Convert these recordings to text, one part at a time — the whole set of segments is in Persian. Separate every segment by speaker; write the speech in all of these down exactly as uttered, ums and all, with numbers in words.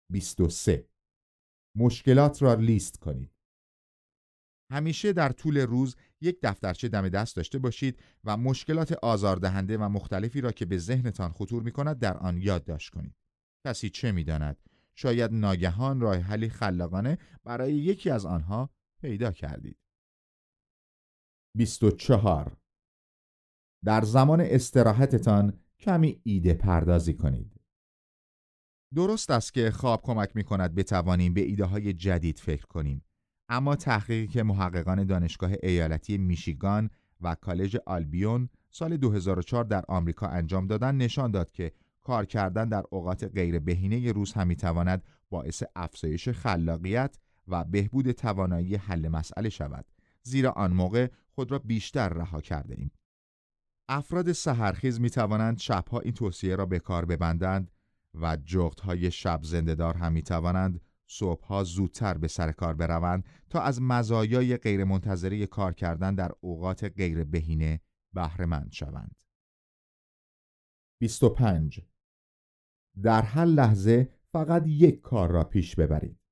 Speaker 1: بیست و سه. مشکلات را لیست کنید. همیشه در طول روز یک دفترچه دم دست داشته باشید و مشکلات آزاردهنده و مختلفی را که به ذهنتان خطور می‌کند در آن یادداشت کنید. کسی چه می‌داند؟ شاید ناگهان راه حلی خلاقانه برای یکی از آنها پیدا کردید. بیست و چهار. در زمان استراحتتان کمی ایده پردازی کنید. درست است که خواب کمک می‌کند بتوانیم به ایده‌های جدید فکر کنیم. اما تحقیقی که محققان دانشگاه ایالتی میشیگان و کالج آلبیون سال دو هزار و چهار در آمریکا انجام دادند نشان داد که کار کردن در اوقات غیر بهینه روز هم می‌تواند باعث افزایش خلاقیت و بهبود توانایی حل مسئله شود، زیرا آن موقع خود را بیشتر رها کرده ایم. افراد سحرخیز می‌توانند شب‌ها این توصیه را به کار ببندند و جغدهای شب زنده‌دار هم می‌توانند صبح‌ها زودتر به سر کار بروند تا از مزایای غیرمنتظره کار کردن در اوقات غیر بهینه بهره مند شوند. بیست و پنج. در هر لحظه فقط یک کار را پیش ببرید.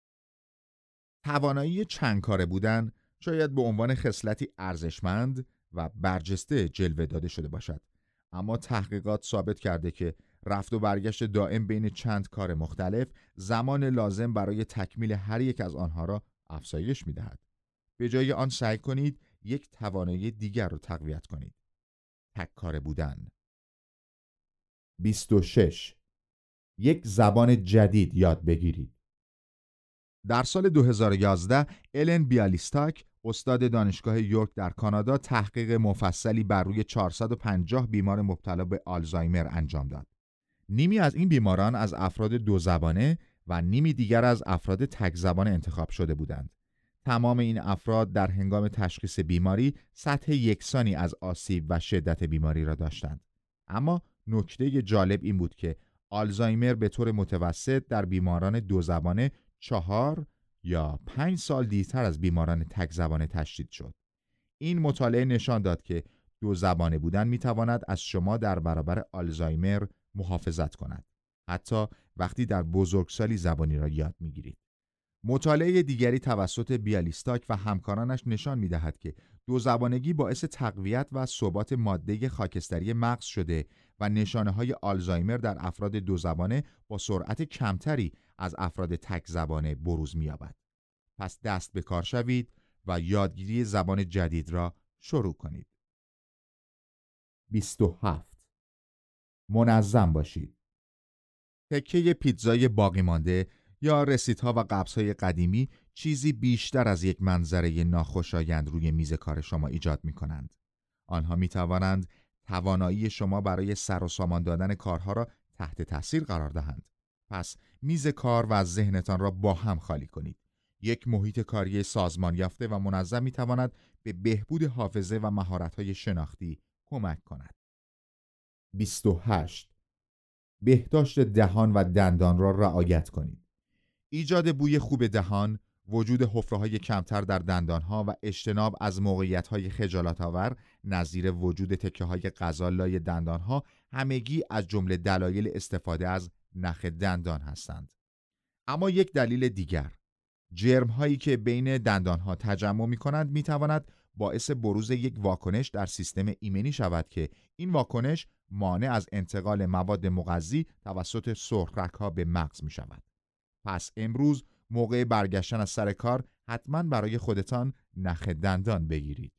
Speaker 1: توانایی چند کاره بودن شاید به عنوان خصلتی ارزشمند و برجسته جلوه داده شده باشد، اما تحقیقات ثابت کرده که رفت و برگشت دائم بین چند کار مختلف زمان لازم برای تکمیل هر یک از آنها را افزایش می‌دهد. به جای آن سعی کنید یک توانایی دیگر را تقویت کنید. تک کاره بودن. بیست و شش. یک زبان جدید یاد بگیرید. در سال دو هزار و یازده الن بیالیستاک استاد دانشگاه یورک در کانادا تحقیق مفصلی بر روی چهارصد و پنجاه بیمار مبتلا به آلزایمر انجام داد. نیمی از این بیماران از افراد دو زبانه و نیمی دیگر از افراد تک زبانه انتخاب شده بودند. تمام این افراد در هنگام تشخیص بیماری سطح یکسانی از آسیب و شدت بیماری را داشتند. اما نکته جالب این بود که آلزایمر به طور متوسط در بیماران دو زبانه چهار یا پنج سال دیرتر از بیماران تک زبانه تشدید شد. این مطالعه نشان داد که دو زبانه بودن میتواند از شما در برابر آلزایمر محافظت کند، حتی وقتی در بزرگسالی زبانی را یاد میگیرید. مطالعه دیگری توسط بیالیستاک و همکارانش نشان می‌دهد که دو زبانگی باعث تقویت و ثبات ماده خاکستری مغز شده و نشانه‌های آلزایمر در افراد دو زبانه با سرعت کمتری از افراد تک زبانه بروز می‌یابد. پس دست به کار شوید و یادگیری زبان جدید را شروع کنید. بیست و هفت. منظم باشید. تکه پیتزای باقی مانده یا رسیدها و قبض‌های قدیمی چیزی بیشتر از یک منظره ناخوشایند روی میز کار شما ایجاد می‌کنند. آنها می‌توانند توانایی شما برای سر و سامان دادن کارها را تحت تاثیر قرار دهند. پس میز کار و ذهنتان را با هم خالی کنید. یک محیط کاری سازمان یافته و منظم می‌تواند به بهبود حافظه و مهارت‌های شناختی کمک کند. بیست و هشت. بهداشت دهان و دندان را رعایت کنید. ایجاد بوی خوب دهان، وجود حفره‌های کمتر در دندانها و اجتناب از موقعیت‌های خجالت‌آور نظیر وجود تکه‌های غذا لای دندانها همگی از جمله دلایل استفاده از نخ دندان هستند. اما یک دلیل دیگر، جرم‌هایی که بین دندانها تجمع می‌کنند می‌تواند باعث بروز یک واکنش در سیستم ایمنی شود که این واکنش مانع از انتقال مواد مغذی توسط سرخرگ‌ها به مغز می‌شود. پس امروز موقع برگشتن از سر کار حتما برای خودتان نخ دندان بگیرید.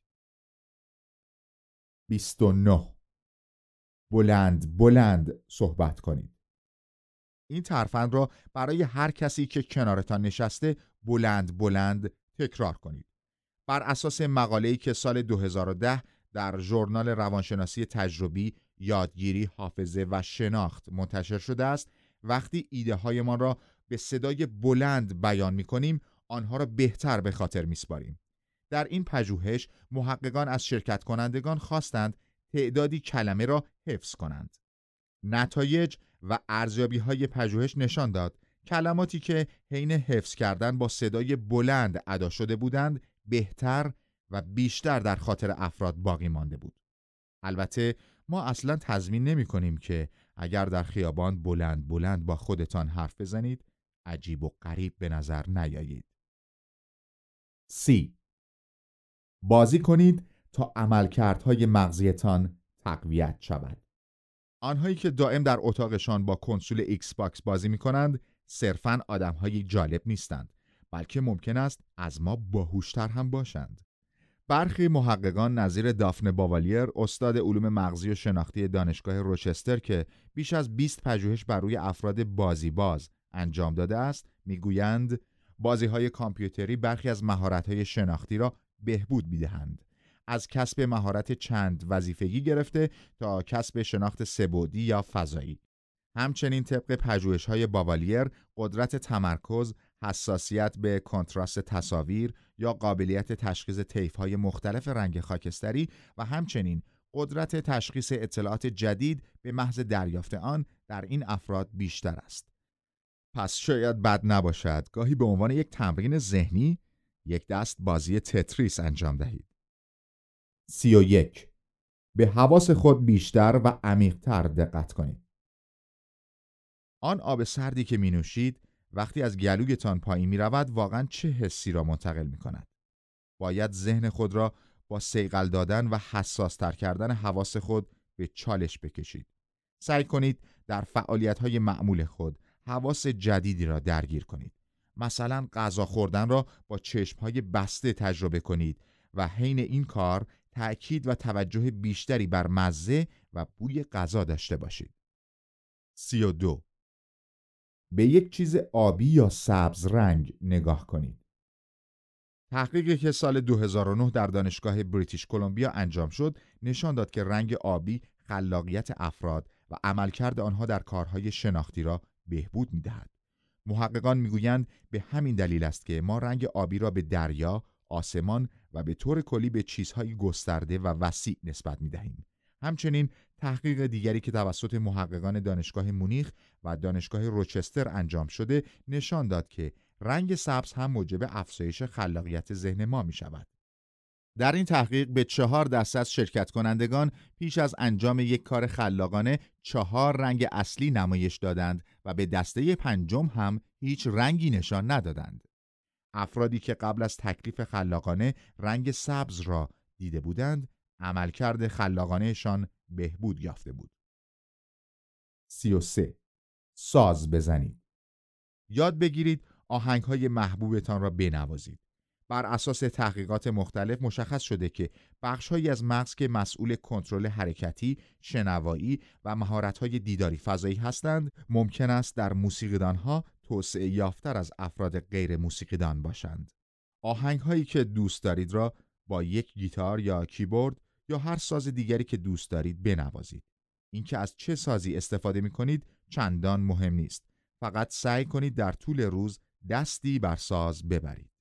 Speaker 1: بیست و نه. بلند بلند صحبت کنید. این ترفند را برای هر کسی که کنارتان نشسته بلند بلند تکرار کنید. بر اساس مقاله‌ای که سال دو هزار و ده در ژورنال روانشناسی تجربی، یادگیری، حافظه و شناخت منتشر شده است، وقتی ایده هایمان را به صدای بلند بیان می کنیم، آنها را بهتر به خاطر می سپاریم. در این پژوهش محققان از شرکت کنندگان خواستند تعدادی کلمه را حفظ کنند. نتایج و ارزیابی های پژوهش نشان داد کلماتی که حین حفظ کردن با صدای بلند ادا شده بودند بهتر و بیشتر در خاطر افراد باقی مانده بود. البته ما اصلا تضمین نمی کنیم که اگر در خیابان بلند بلند با خودتان حرف بزنید عجیب و غریب به نظر نیایید. سی. بازی کنید تا عملکردهای مغزیتان تقویت شود. آنهایی که دائم در اتاقشان با کنسول ایکس باکس بازی می کنند صرفاً آدم‌های جالب نیستند، بلکه ممکن است از ما باهوشتر هم باشند. برخی محققان نظیر دافن باوالیر، استاد علوم مغزی و شناختی دانشگاه روچستر که بیش از بیست پژوهش بر روی افراد بازی باز انجام داده است، میگویند بازی‌های کامپیوتری برخی از مهارت‌های شناختی را بهبود می‌دهند. از کسب مهارت چند وظیفگی گرفته تا کسب شناخت سه‌بعدی یا فضایی. همچنین طبق پژوهش‌های باوالیر، قدرت تمرکز، حساسیت به کنتراست تصاویر یا قابلیت تشخیص طیف‌های مختلف رنگ خاکستری و همچنین قدرت تشخیص اطلاعات جدید به محض دریافت آن در این افراد بیشتر است. پس شاید بد نباشد گاهی به عنوان یک تمرین ذهنی یک دست بازی تتریس انجام دهید. سی و یک. به حواس خود بیشتر و عمیق‌تر دقت کنید. آن آب سردی که می نوشید وقتی از گلویتان پایین می رود واقعا چه حسی را منتقل می کند؟ باید ذهن خود را با صیقل دادن و حساس تر کردن حواس خود به چالش بکشید. سعی کنید در فعالیت‌های معمول خود حواس جدیدی را درگیر کنید. مثلا غذا خوردن را با چشم‌های بسته تجربه کنید و حین این کار تأکید و توجه بیشتری بر مزه و بوی غذا داشته باشید. سی و دو. به یک چیز آبی یا سبز رنگ نگاه کنید. تحقیقی که سال دو هزار و نه در دانشگاه بریتیش کلمبیا انجام شد نشان داد که رنگ آبی خلاقیت افراد و عملکرد آنها در کارهای شناختی را بهبود می‌دهد. محققان می‌گویند به همین دلیل است که ما رنگ آبی را به دریا، آسمان و به طور کلی به چیزهای گسترده و وسیع نسبت می‌دهیم. همچنین تحقیق دیگری که توسط محققان دانشگاه مونیخ و دانشگاه روچستر انجام شده نشان داد که رنگ سبز هم موجب افزایش خلاقیت ذهن ما می شود. در این تحقیق به چهار دسته از شرکت کنندگان پیش از انجام یک کار خلاقانه چهار رنگ اصلی نمایش دادند و به دسته پنجم هم هیچ رنگی نشان ندادند. افرادی که قبل از تکلیف خلاقانه رنگ سبز را دیده بودند، عملکرد خلاقانهشان بهبود یافته بود. سی و سه. ساز بزنید. یاد بگیرید آهنگ‌های محبوبتان را بنوازید. بر اساس تحقیقات مختلف مشخص شده که بخش‌هایی از مغز که مسئول کنترل حرکتی، شنوایی و مهارت‌های دیداری فضایی هستند، ممکن است در موسیقیدان‌ها توسعه یافتر از افراد غیر موسیقیدان باشند. آهنگ‌هایی که دوست دارید را با یک گیتار یا کیبورد یا هر ساز دیگری که دوست دارید بنوازید. اینکه از چه سازی استفاده می‌کنید چندان مهم نیست. فقط سعی کنید در طول روز دستی بر ساز ببرید.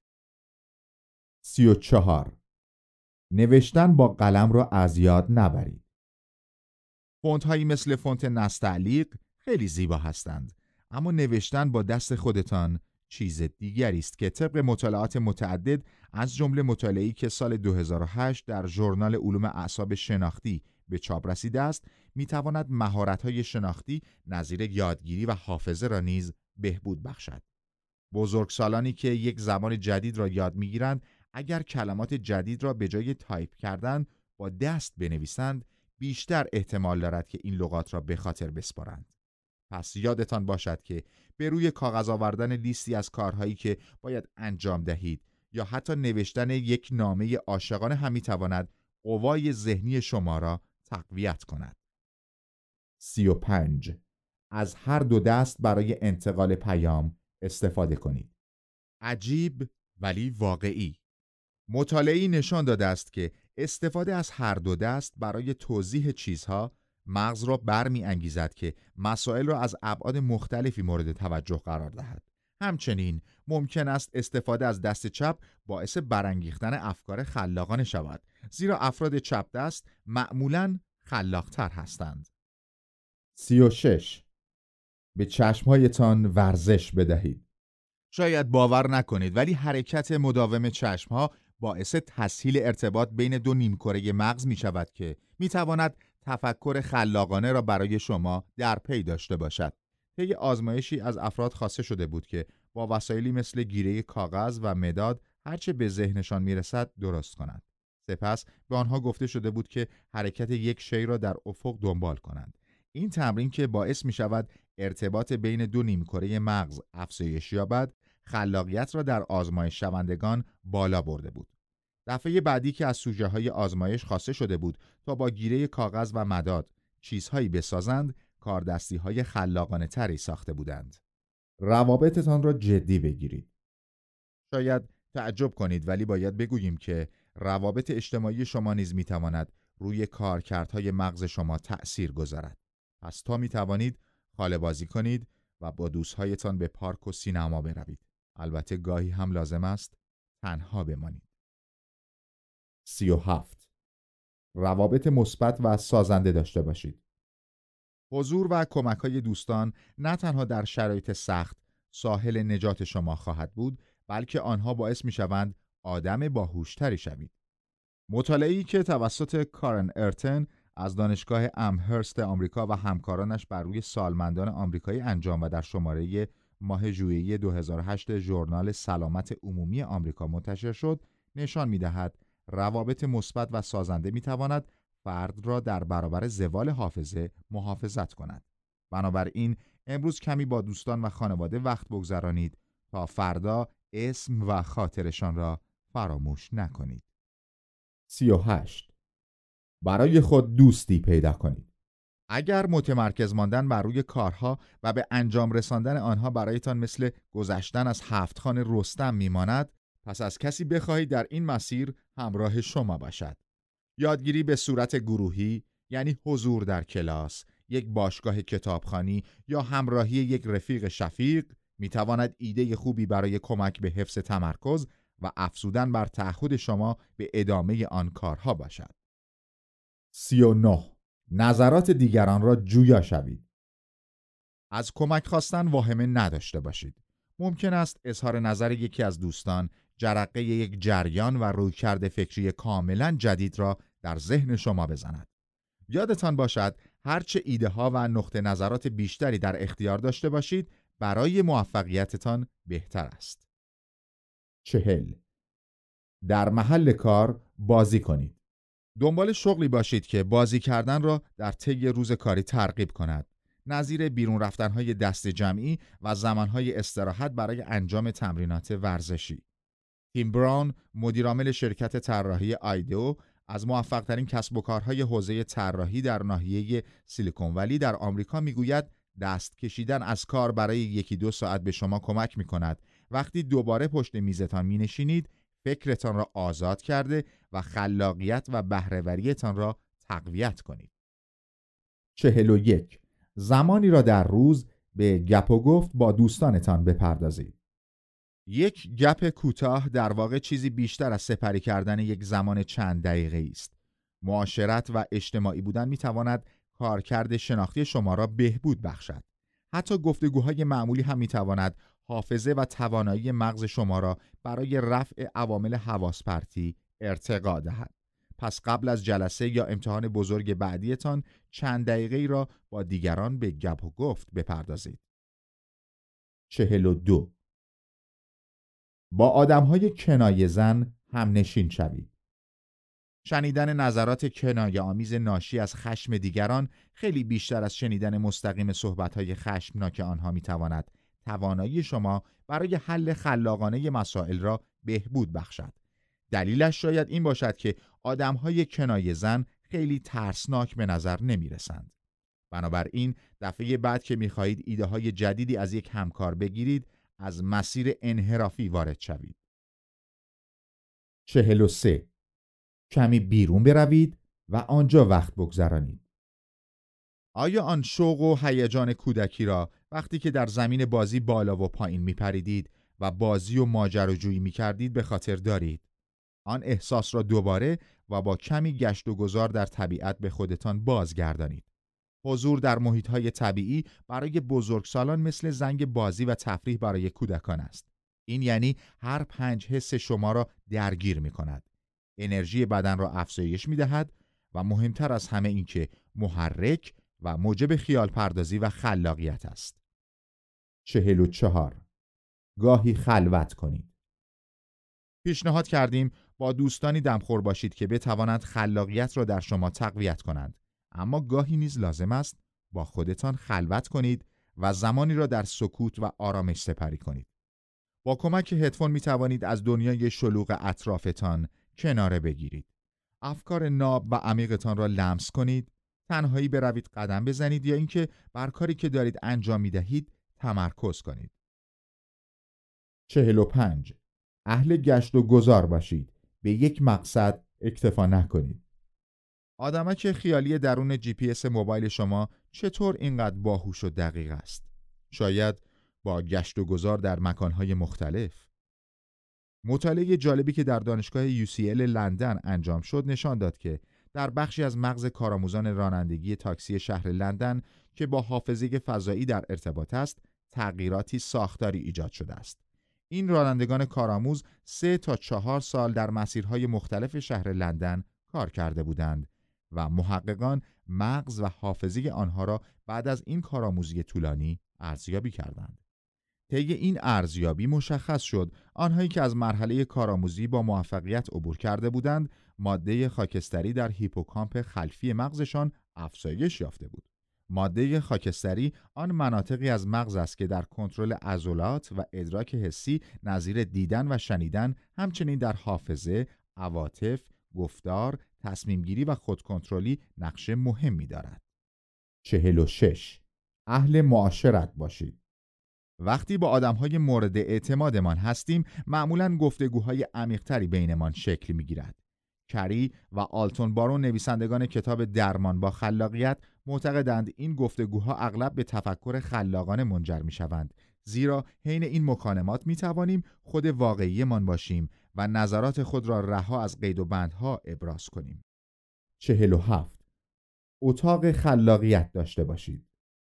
Speaker 1: سی و چهار. نوشتن با قلم را از یاد نبرید. فونت‌هایی مثل فونت نستعلیق خیلی زیبا هستند، اما نوشتن با دست خودتان چیز دیگری است که طبق مطالعات متعدد از جمله مطالعه‌ای که سال دو هزار و هشت در ژورنال علوم اعصاب شناختی به چاپ رسیده است، می‌تواند مهارت‌های شناختی نظیر یادگیری و حافظه را نیز بهبود بخشد. بزرگسالانی که یک زبان جدید را یاد می‌گیرند، اگر کلمات جدید را به جای تایپ کردن با دست بنویسند، بیشتر احتمال دارد که این لغات را به خاطر بسپارند. پس یادتان باشد که به روی کاغذ آوردن لیستی از کارهایی که باید انجام دهید یا حتی نوشتن یک نامه عاشقانه هم می‌تواند قوای ذهنی شما را تقویت کند. سی و پنج. از هر دو دست برای انتقال پیام استفاده کنید. عجیب ولی واقعی. مطالعه‌ای نشان داده است که استفاده از هر دو دست برای توضیح چیزها مغز را برمی انگیزد که مسائل را از ابعاد مختلفی مورد توجه قرار دهد. همچنین ممکن است استفاده از دست چپ باعث برانگیختن افکار خلاقانه شود، زیرا افراد چپ دست معمولاً خلاقتر هستند. سی و شش. به چشمهایتان ورزش بدهید. شاید باور نکنید ولی حرکت مداوم چشمها باعث تسهیل ارتباط بین دو نیمکره مغز می شود که می تواند تفکر خلاقانه را برای شما در پی داشته باشد. طی آزمایشی از افراد خواسته شده بود که با وسایلی مثل گیره کاغذ و مداد هرچه به ذهنشان میرسد درست کنند. سپس به آنها گفته شده بود که حرکت یک شی را در افق دنبال کنند. این تمرین که باعث می شود ارتباط بین دو نیمکره مغز افزایش یابد، خلاقیت را در آزمایش شوندگان بالا برده بود. دفعه بعدی که از سوژه های آزمایش خواسته شده بود تا با گیره کاغذ و مداد چیزهایی بسازند، کاردستی های خلاقانه تری ساخته بودند. روابطتان را جدی بگیرید. شاید تعجب کنید، ولی باید بگوییم که روابط اجتماعی شما نیز میتواند روی کارکردهای مغز شما تأثیر گذارد. پس تا میتوانید خاله بازی کنید و با دوستهایتان به پارک و سینما بروید. البته گاهی هم لازم است تنها بمانید. سی و هفت. روابط مثبت و سازنده داشته باشید. حضور و کمک‌های دوستان نه تنها در شرایط سخت ساحل نجات شما خواهد بود، بلکه آنها باعث می‌شوند آدم باهوش‌تری شوید. مطالعه‌ای که توسط کارن ارتن از دانشگاه امهرست آمریکا و همکارانش بر روی سالمندان آمریکایی انجام و در شماره ماه ژوئیه دو هزار و هشت ژورنال سلامت عمومی آمریکا منتشر شد، نشان می‌دهد روابط مثبت و سازنده می‌تواند فرد را در برابر زوال حافظه محافظت کند. بنابراین امروز کمی با دوستان و خانواده وقت بگذرانید تا فردا اسم و خاطرشان را فراموش نکنید. سی و هشت. برای خود دوستی پیدا کنید. اگر متمرکز ماندن بر روی کارها و به انجام رساندن آنها برایتان مثل گذشتن از هفت خوان رستم میماند، پس از کسی بخواهید در این مسیر همراه شما باشد. یادگیری به صورت گروهی، یعنی حضور در کلاس، یک باشگاه کتابخوانی یا همراهی یک رفیق شفیق میتواند ایده خوبی برای کمک به حفظ تمرکز و افزودن بر تعهد شما به ادامه آن کارها باشد. سی و نه. نظرات دیگران را جویا شوید. از کمک خواستن واهمه نداشته باشید. ممکن است اظهار نظر یکی از دوستان جرقه یک جریان و رویکرد فکری کاملا جدید را در ذهن شما بزند. یادتان باشد هرچه ایده ها و نقطه نظرات بیشتری در اختیار داشته باشید، برای موفقیتتان بهتر است. چهل. در محل کار بازی کنید. دنبال شغلی باشید که بازی کردن را در طی روز کاری ترغیب کند، نظیر بیرون رفتن‌های دست جمعی و زمان‌های استراحت برای انجام تمرینات ورزشی. تیم براون، مدیرعامل شرکت طراحی آیدئو، از موفق‌ترین کسب و کارهای حوزه طراحی در ناحیه سیلیکون ولی در آمریکا میگوید دست کشیدن از کار برای یکی دو ساعت به شما کمک می‌کند وقتی دوباره پشت میزتان می‌نشینید فکرتان را آزاد کرده و خلاقیت و بهره‌وریتان را تقویت کنید. چهل و یک. زمانی را در روز به گپ و گفت با دوستانتان بپردازید. یک گپ کوتاه در واقع چیزی بیشتر از سپری کردن یک زمان چند دقیقه است. معاشرت و اجتماعی بودن میتواند کارکرد شناختی شما را بهبود بخشد. حتی گفتگوهای معمولی هم میتواند حافظه و توانایی مغز شما را برای رفع عوامل حواس پرتی ارتقا دهد. پس قبل از جلسه یا امتحان بزرگ بعدیتان چند دقیقه‌ای را با دیگران به گپ و گفت بپردازید. چهل و دو. با آدم‌های کنایه‌زن همنشین شوید. شنیدن نظرات کنایه‌آمیز ناشی از خشم دیگران خیلی بیشتر از شنیدن مستقیم صحبت‌های خشمناک آنها می‌تواند توانایی شما برای حل خلاقانه مسائل را بهبود بخشد. دلیلش شاید این باشد که آدم‌های کنایه‌زن خیلی ترسناک به نظر نمی‌رسند. بنابراین دفعه بعد که می‌خواهید ایده‌های جدیدی از یک همکار بگیرید، از مسیر انحرافی وارد شوید. چهل و سه. کمی بیرون بروید و آنجا وقت بگذرانید. آیا آن شوق و هیجان کودکی را وقتی که در زمین بازی بالا و پایین می‌پریدید و بازی و ماجراجویی می‌کردید به خاطر دارید؟ آن احساس را دوباره و با کمی گشت و گذار در طبیعت به خودتان بازگردانید. حضور در محیط‌های طبیعی برای بزرگسالان مثل زنگ بازی و تفریح برای کودکان است. این یعنی هر پنج حس شما را درگیر می‌کند. انرژی بدن را افزایش می‌دهد و مهمتر از همه این که محرک و موجب خیال پردازی و خلاقیت است. چهل و چهار. گاهی خلوت کنید. پیشنهاد کردیم با دوستانی دمخور باشید که بتوانند خلاقیت را در شما تقویت کنند، اما گاهی نیز لازم است با خودتان خلوت کنید و زمانی را در سکوت و آرامش سپری کنید. با کمک هدفون می توانید از دنیای شلوغ اطرافتان کناره بگیرید. افکار ناب و عمیقتان را لمس کنید، تنهایی بروید قدم بزنید یا اینکه بر کاری که دارید انجام می دهید تمرکز کنید. چهل و پنج. اهل گشت و گذار باشید. به یک مقصد اکتفا نکنید. آدمک خیالی درون جی پی اس موبایل شما چطور اینقدر باهوش و دقیق است؟ شاید با گشت و گذار در مکانهای مختلف. مطالعه جالبی که در دانشگاه یو سی ال لندن انجام شد نشان داد که در بخشی از مغز کارآموزان رانندگی تاکسی شهر لندن که با حافظه فضایی در ارتباط است، تغییراتی ساختاری ایجاد شده است. این رانندگان کارآموز سه تا چهار سال در مسیرهای مختلف شهر لندن کار کرده بودند و محققان مغز و حافظه آنها را بعد از این کارآموزی طولانی ارزیابی کردند. طی این ارزیابی مشخص شد آنهایی که از مرحله کارآموزی با موفقیت عبور کرده بودند، ماده خاکستری در هیپوکامپ خلفی مغزشان افزایش یافته بود. ماده خاکستری آن مناطقی از مغز است که در کنترل عضلات و ادراک حسی نظیر دیدن و شنیدن، همچنین در حافظه، عواطف، گفتار، تصمیم گیری و خودکنترلی نقش مهمی دارد. چهل و شش. اهل معاشرت باشید. وقتی با آدم‌های مورد اعتمادمان هستیم، معمولاً گفتگوهای عمیق‌تری بینمان شکل می‌گیرد. کری و آلتون بارون، نویسندگان کتاب درمان با خلاقیت، معتقدند این گفتگوها اغلب به تفکر خلاقانه منجر می‌شوند، زیرا حین این مکالمات می‌توانیم خود واقعی‌مان باشیم و نظرات خود را رها از قید و بندها ابراز کنیم. چهل و هفت. اتاق خلاقیت داشته باشید.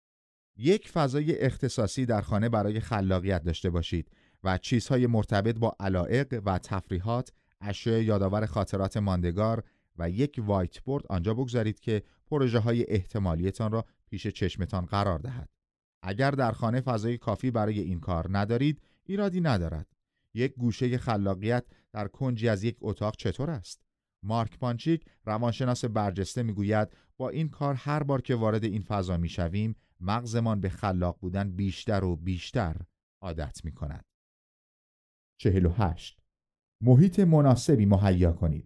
Speaker 1: یک فضای اختصاصی در خانه برای خلاقیت داشته باشید و چیزهای مرتبط با علایق و تفریحات، اشیاء یادآور خاطرات ماندگار و یک وایت بورد آنجا بگذارید که پروژه‌های احتمالیتان را پیش چشمتان قرار دهد. اگر در خانه فضای کافی برای این کار ندارید، ایرادی ندارد. یک گوشه خلاقیت در کنجی از یک اتاق چطور است؟ مارک پانچیک، روانشناس برجسته، میگوید با این کار هر بار که وارد این فضا میشویم، مغزمان به خلاق بودن بیشتر و بیشتر عادت می کند. چهل و هشت. محیط مناسبی مهیا کنید.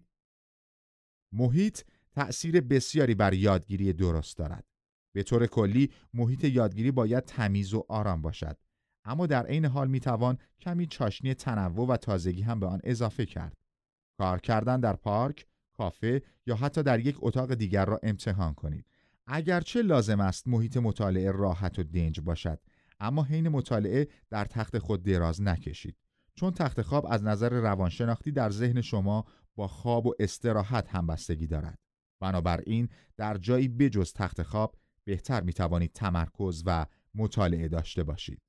Speaker 1: محیط تأثیر بسیاری بر یادگیری درست دارد. به طور کلی محیط یادگیری باید تمیز و آرام باشد، اما در عین حال می توان کمی چاشنی تنوع و تازگی هم به آن اضافه کرد. کار کردن در پارک، کافه یا حتی در یک اتاق دیگر را امتحان کنید. اگرچه لازم است محیط مطالعه راحت و دنج باشد، اما حین مطالعه در تخت خود دراز نکشید، چون تخت خواب از نظر روانشناختی در ذهن شما با خواب و استراحت همبستگی دارد. بنابراین در جایی بجز تخت خواب بهتر می توانید تمرکز و مطالعه داشته باشید.